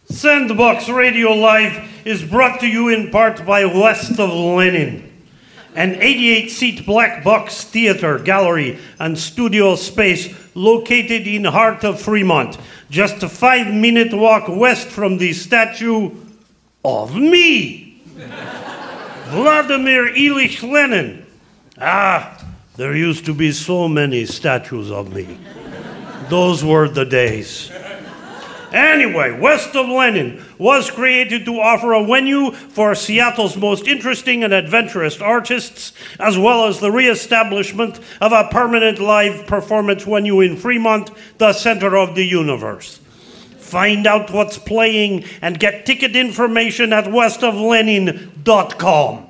Sandbox Radio Live is brought to you in part by West of Lenin, an 88-seat black box theater, gallery, and studio space located in heart of Fremont, just a 5-minute walk west from the statue of me, Vladimir Ilyich Lenin. There used to be so many statues of me. Those were the days. Anyway, West of Lenin was created to offer a venue for Seattle's most interesting and adventurous artists, as well as the reestablishment of a permanent live performance venue in Fremont, the center of the universe. Find out what's playing and get ticket information at westoflenin.com.